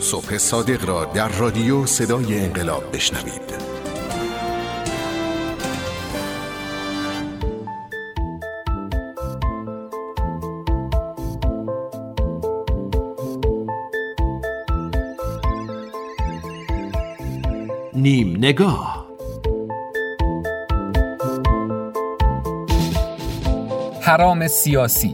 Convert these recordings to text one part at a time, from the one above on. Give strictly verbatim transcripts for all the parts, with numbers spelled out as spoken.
صبح صادق را در رادیو صدای انقلاب بشنوید. نیم نگاه. حرام سیاسی.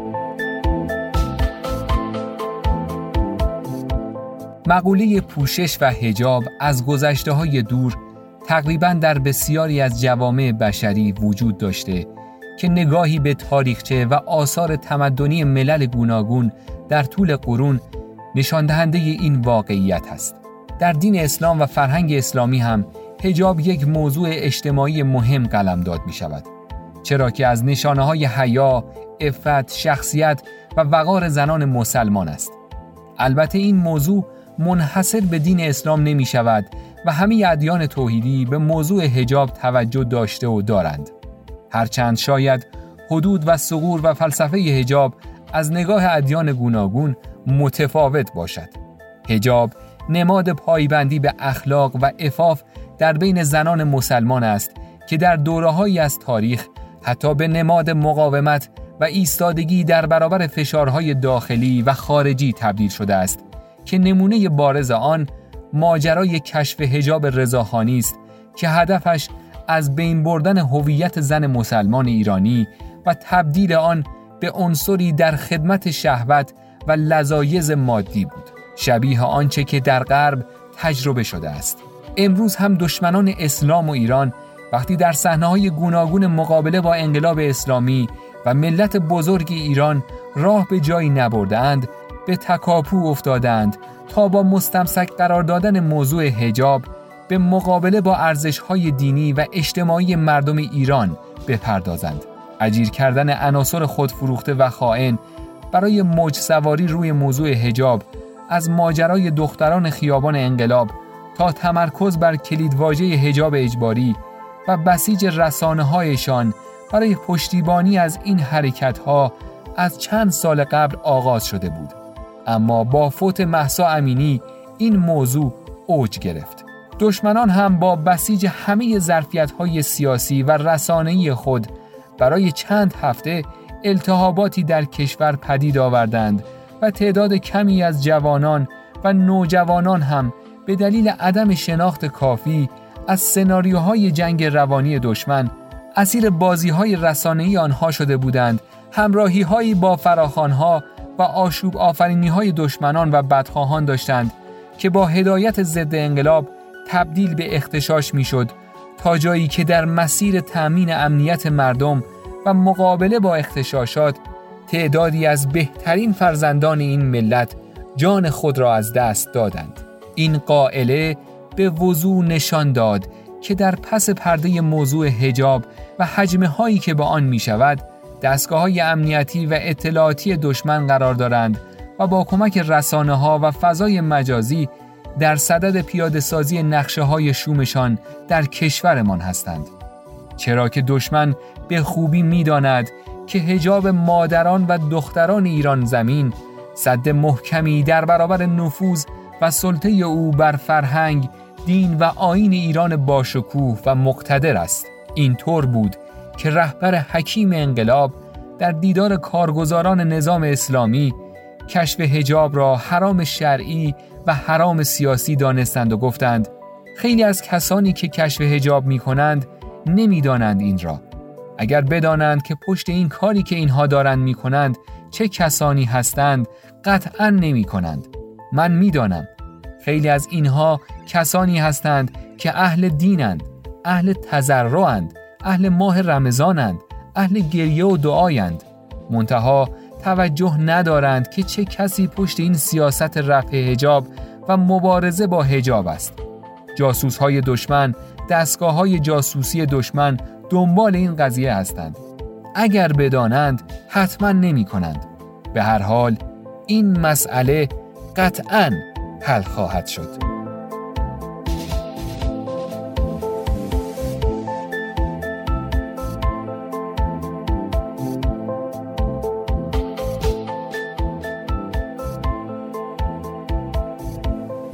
مقوله پوشش و حجاب از گذشته‌های دور تقریباً در بسیاری از جوامع بشری وجود داشته که نگاهی به تاریخچه و آثار تمدنی ملل گوناگون در طول قرون نشان دهنده این واقعیت است. در دین اسلام و فرهنگ اسلامی هم حجاب یک موضوع اجتماعی مهم قلمداد می شود، چرا که از نشانه‌های حیا، عفت، شخصیت و وقار زنان مسلمان است. البته این موضوع منحصر به دین اسلام نمی شود و همه ادیان توحیدی به موضوع حجاب توجه داشته و دارند. هرچند شاید حدود و ثغور و فلسفه حجاب از نگاه ادیان گوناگون متفاوت باشد. حجاب نماد پایبندی به اخلاق و عفاف در بین زنان مسلمان است که در دوره‌هایی از تاریخ حتی به نماد مقاومت و ایستادگی در برابر فشارهای داخلی و خارجی تبدیل شده است که نمونه بارز آن ماجرای کشف حجاب رضاخانی است که هدفش از بین بردن هویت زن مسلمان ایرانی و تبدیل آن به عنصری در خدمت شهوت و لذایذ مادی بود، شبیه آنچه که در غرب تجربه شده است. امروز هم دشمنان اسلام و ایران وقتی در صحنه‌های گوناگون مقابله با انقلاب اسلامی و ملت بزرگ ایران راه به جایی نبردند، به تکاپو افتادند تا با مستمسک قرار دادن موضوع حجاب به مقابله با ارزش‌های دینی و اجتماعی مردم ایران بپردازند. اجیر کردن عناصر خودفروخته و خائن برای موج سواری روی موضوع حجاب، از ماجرای دختران خیابان انقلاب تا تمرکز بر کلیدواژه حجاب اجباری و بسیج رسانه‌هایشان برای پشتیبانی از این حرکت‌ها از چند سال قبل آغاز شده بود. اما با فوت مهسا امینی این موضوع اوج گرفت. دشمنان هم با بسیج همه ظرفیت‌های سیاسی و رسانه‌ای خود برای چند هفته التهاباتی در کشور پدید آوردند و تعداد کمی از جوانان و نوجوانان هم به دلیل عدم شناخت کافی از سناریوهای جنگ روانی دشمن اسیر بازی‌های رسانه‌ای آنها شده بودند، همراهی‌هایی با فراخوان‌ها و آشوب آفرینی‌های دشمنان و بدخواهان داشتند که با هدایت ضد انقلاب تبدیل به اغتشاش می‌شد، تا جایی که در مسیر تأمین امنیت مردم و مقابله با اغتشاشات تعدادی از بهترین فرزندان این ملت جان خود را از دست دادند. این قائله به وضوح نشان داد که در پس پرده موضوع حجاب و حجمه هایی که با آن می شود، دستگاه های امنیتی و اطلاعاتی دشمن قرار دارند و با کمک رسانه ها و فضای مجازی در صدد پیاده سازی نقشه های شومشان در کشورمان هستند. چرا که دشمن به خوبی می داند که حجاب مادران و دختران ایران زمین سد محکمی در برابر نفوذ و سلطه او بر فرهنگ، دین و آیین ایران باشکوه و مقتدر است. این طور بود که رهبر حکیم انقلاب در دیدار کارگزاران نظام اسلامی کشف حجاب را حرام شرعی و حرام سیاسی دانستند و گفتند خیلی از کسانی که کشف حجاب می کنند نمی دانند این را. اگر بدانند که پشت این کاری که اینها دارند می کنند چه کسانی هستند، قطعاً نمی کنند. من می دانم خیلی از اینها کسانی هستند که اهل دینند، اهل تضرعند، اهل ماه رمضانند، اهل گریه و دعایند، منتها توجه ندارند که چه کسی پشت این سیاست رفع حجاب و مبارزه با حجاب است. جاسوس‌های دشمن، دستگاه‌های جاسوسی دشمن دنبال این قضیه هستند. اگر بدانند حتما نمی کنند. به هر حال این مسئله قطعاً حل خواهد شد.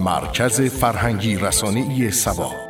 مرکز فرهنگی رسانه‌ای سبا.